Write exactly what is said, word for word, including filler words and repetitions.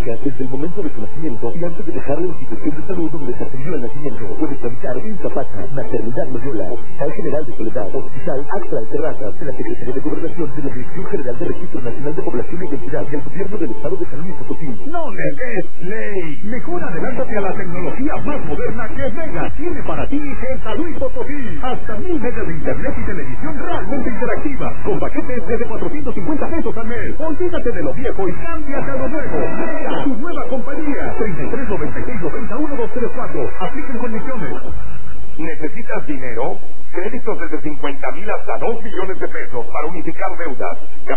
hija desde el momento de su nacimiento y antes de dejar la institución de salud donde se atendió el nacimiento. Puede tramitar en Zapata, Maternidad Loyola, Hospital General de Soledad, Hospital Axtra de Terrazas, de la Secretaría de Gobernación de la Dirección General de Registro Nacional de Población e Identidad del Gobierno del Estado de San Luis Potosí. No le des play. Mejor adelántate a la tecnología más moderna que Mega tiene para ti en San Luis Potosí. Hasta mil megas de internet y televisión realmente interactiva, con paquetes desde cuatrocientos cincuenta pesos al mes. Olvídate de lo viejo y cámbiate a lo nuevo. Mega, tu nueva compañía. treinta y tres noventa y seis noventa uno dos tres cuatro. Apliquen condiciones. ¿Necesitas dinero? Créditos desde cincuenta mil hasta dos millones de pesos para unificar deudas.